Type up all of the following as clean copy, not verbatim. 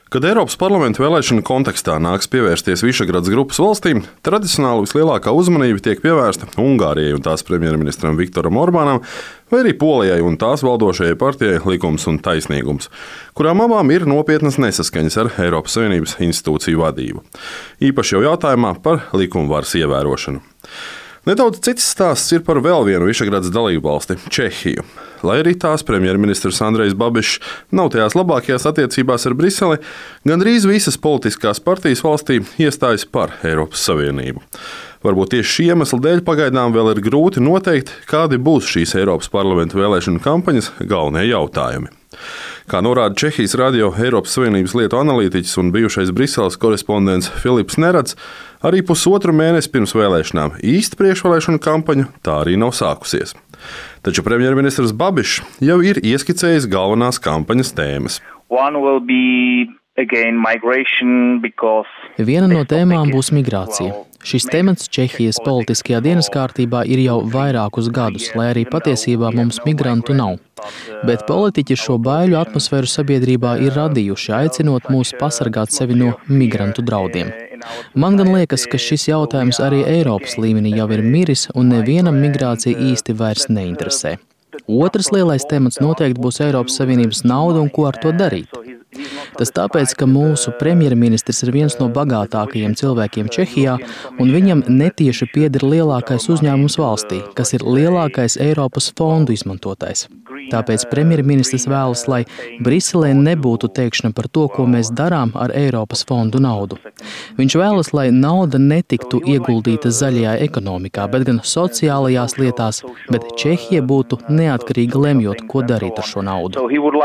Kad Eiropas parlamenta vēlēšanu kontekstā nāks pievērsties Višegradas grupas valstīm, tradicionāli vislielākā uzmanība tiek pievērsta Ungārijai un tās premjerministram Viktoram Orbānam, vai arī Polijai un tās valdošajai partijai Likums un taisnīgums, kurām abām ir nopietnas nesaskaņas ar Eiropas Savienības institūciju vadību. Īpaši jau jautājumā par likumvaras ievērošanu. Nedaudz cits stāsts ir par vēl vienu Višegradas dalībvalsti – Čehiju. Lai arī tās premjerministrs Andrejs Babišs nav tajās labākajās attiecībās ar Briseli, gandrīz visas politiskās partijas valstī iestājas par Eiropas Savienību. Varbūt tieši šī iemesla dēļ pagaidām vēl ir grūti noteikt, kādi būs šīs Eiropas parlamenta vēlēšanu kampaņas galvenie jautājumi. Kā norāda Čehijas radio Eiropas Savienības lietu analītiķis un bijušais Briseles korespondents Filips Nerads, arī pusotru mēnesi pirms vēlēšanām īsta priekšvēlēšanu kampaņa tā arī nav sākusies. Taču premjerministrs Babišs jau ir ieskicējis galvenās kampaņas tēmas. Viena no tēmām būs migrācija. Šis temats Čehijas politiskajā dienas kārtībā ir jau vairākus gadus, lai arī patiesībā mums migrantu nav. Bet politiķi šo baiļu atmosfēru sabiedrībā ir radījuši, aicinot mūs pasargāt sevi no migrantu draudiem. Man gan liekas, ka šis jautājums arī Eiropas līmenī jau ir miris un nevienam migrācija īsti vairs neinteresē. Otrs lielais temats noteikti būs Eiropas Savienības nauda un ko ar to darīt. Tas tāpēc, ka mūsu premjerministrs ir viens no bagātākajiem cilvēkiem Čehijā, un viņam netieši pieder lielākais uzņēmums valstī, kas ir lielākais Eiropas fondu izmantotais. Tāpēc premjerministrs vēlas, lai Briselē nebūtu teikšana par to, ko mēs darām ar Eiropas fondu naudu. Viņš vēlas, lai nauda netiktu ieguldīta zaļajā ekonomikā, bet gan sociālajās lietās, bet Čehija būtu neatkarīga lemjot, ko darīt ar šo naudu.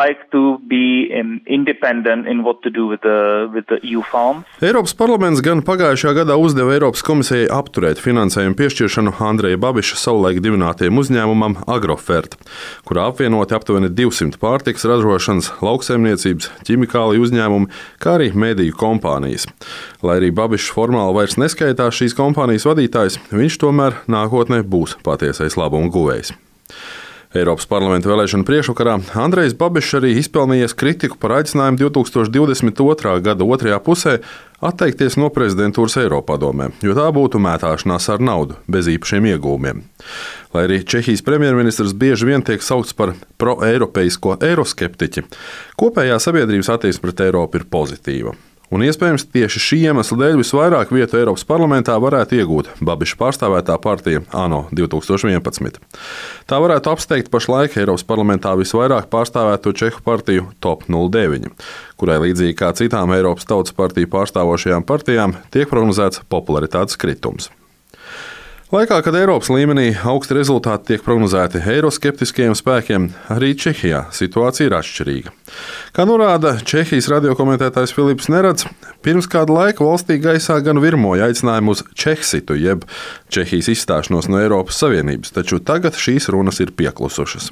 Eiropas parlaments gan pagājušajā gadā uzdeva Eiropas komisijai apturēt finansējumu piešķiršanu Andreja Babiša savulaik dibinātajam uzņēmumam Agrofert, kurā apvienoti aptuveni 200 pārtikas ražošanas, lauksaimniecības, ķimikāliju uzņēmumi, kā arī mediju kompānijas. Lai arī Babišs formāli vairs neskaitās šīs kompānijas vadītājs, viņš tomēr nākotnē būs patiesais labuma guvējs. Eiropas parlamenta vēlēšanu priekšvakarā Andrejs Babišs arī izpelnījies kritiku par aicinājumu 2022. gada otrajā pusē atteikties no prezidentūras Eiropadomē, jo tā būtu mētāšanās ar naudu, bez īpašiem iegūmiem. Lai arī Čehijas premjerministrs bieži vien tiek saukts par pro-eiropeisko eiroskeptiķi, kopējā sabiedrības attieksme pret Eiropu ir pozitīva. Un iespējams tieši šī iemesla dēļ visvairāk vietu Eiropas parlamentā varētu iegūt Babiša pārstāvētā partija ANO 2011. Tā varētu apsteigt pašlaik Eiropas parlamentā visvairāk pārstāvēto čehu partiju Top 09, kurai līdzīgi kā citām Eiropas Tautas partiju pārstāvošajām partijām tiek prognozēts popularitātes kritums. Laikā, kad Eiropas līmenī augsti rezultāti tiek prognozēti eiroskeptiskajiem spēkiem, arī Čehijā situācija ir atšķirīga. Kā norāda Čehijas radiokomentētājs Filips Nerads, pirms kāda laika valstī gaisā gan virmoja aicinājumu uz Čexitu, jeb Čehijas izstāšanos no Eiropas Savienības, taču tagad šīs runas ir pieklusušas.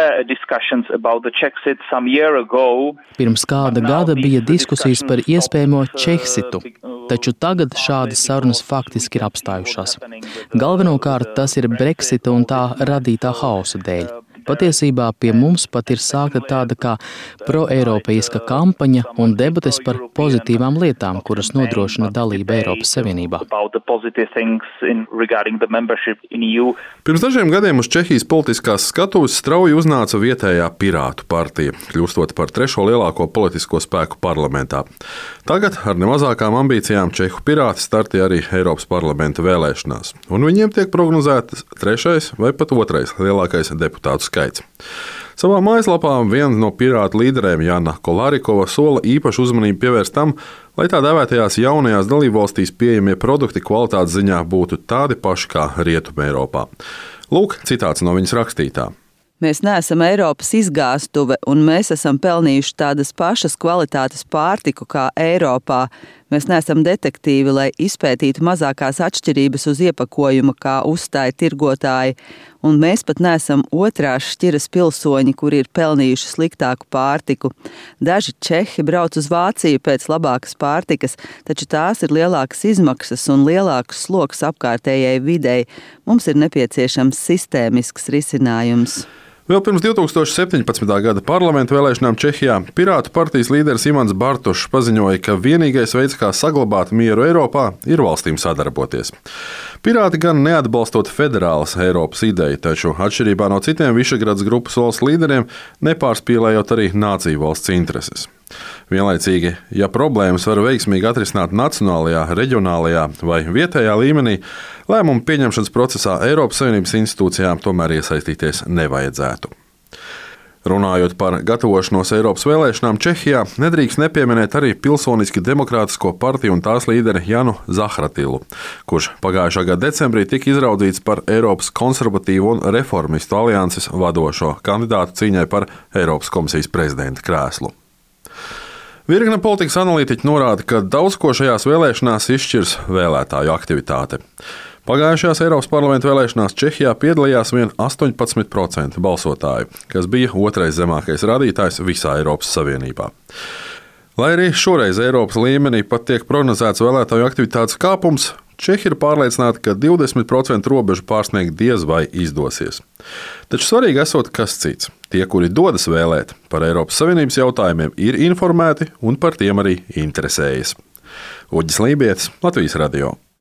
Pirms kāda gada bija diskusijas par iespējamo Čexitu, taču tagad šādas sarunas faktiski ir apstājušās. Galvenokārt tas ir Brexita un tā radītā hausa dēļ. Patiesībā pie mums pat ir sākta tāda kā pro-eiropeiska kampaņa un debates par pozitīvām lietām, kuras nodrošina dalību Eiropas Savienībā. Pirms dažiem gadiem uz Čehijas politiskās skatuves strauji uznāca vietējā Pirātu partija, kļūstot par trešo lielāko politisko spēku parlamentā. Tagad ar nemazākām ambīcijām Čehu pirāti startē arī Eiropas parlamenta vēlēšanās, un viņiem tiek prognozētas trešais vai pat otrais lielākais deputātu skaits. Savā mājaslapā viena no pirātu līderēm Jana Kolarikova sola īpašu uzmanību pievērst tam, lai tā dēvētajās jaunajās dalībvalstīs pieejamie produkti kvalitātes ziņā būtu tādi paši kā Rietumē Eiropā. Lūk, citāts no viņas rakstītā. Mēs neesam Eiropas izgāstuve, un mēs esam pelnījuši tādas pašas kvalitātes pārtiku kā Eiropā. Mēs neesam detektīvi, lai izpētītu mazākās atšķirības uz iepakojuma, kā uzstāja tirgotāji, un mēs pat neesam otrās šķiras pilsoņi, kuri ir pelnījuši sliktāku pārtiku. Daži čehi brauc uz Vāciju pēc labākas pārtikas, taču tās ir lielākas izmaksas un lielāks sloks apkārtējai videi. Mums ir nepieciešams sistēmisks risinājums. Vēl pirms 2017. gada parlamentu vēlēšanām Čehijā Pirātu partijas līderis Imants Bartušs paziņoja, ka vienīgais veids, kā saglabāt mieru Eiropā, ir valstīm sadarboties. Pirāti gan neatbalstot federālas Eiropas ideju, taču atšķirībā no citiem Višegradas grupas valsts līderiem nepārspīlējot arī nāciju valsts intereses. Vienlaicīgi, ja problēmas var veiksmīgi atrisināt nacionālajā, reģionālajā vai vietējā līmenī, lēmumu pieņemšanas procesā Eiropas Savienības institūcijām tomēr iesaistīties nevajadzētu. Runājot par gatavošanos Eiropas vēlēšanām Čehijā, nedrīkst nepieminēt arī Pilsoniski demokrātisko partiju un tās līderi Janu Zahratilu, kurš pagājušā gada decembrī tika izraudzīts par Eiropas konservatīvu un reformistu alianses vadošo kandidātu cīņai par Eiropas komisijas prezidenta krēslu. Virkne politikas analītiķi norāda, ka daudz ko šajās vēlēšanās izšķirs vēlētāju aktivitāte. Pagājušajās Eiropas parlamenta vēlēšanās Čehijā piedalījās vien 18% balsotāju, kas bija otrais zemākais rādītājs visā Eiropas Savienībā. Lai arī šoreiz Eiropas līmenī pat tiek prognozēts vēlētāju aktivitātes kāpums, Čehi ir pārliecināti, ka 20% robežu pārsniegt diez vai izdosies. Taču svarīgi esot kas cits. Tie, kuri dodas vēlēt par Eiropas Savienības jautājumiem, ir informēti un par tiem arī interesējas. Uģis Lībietis, Latvijas radio.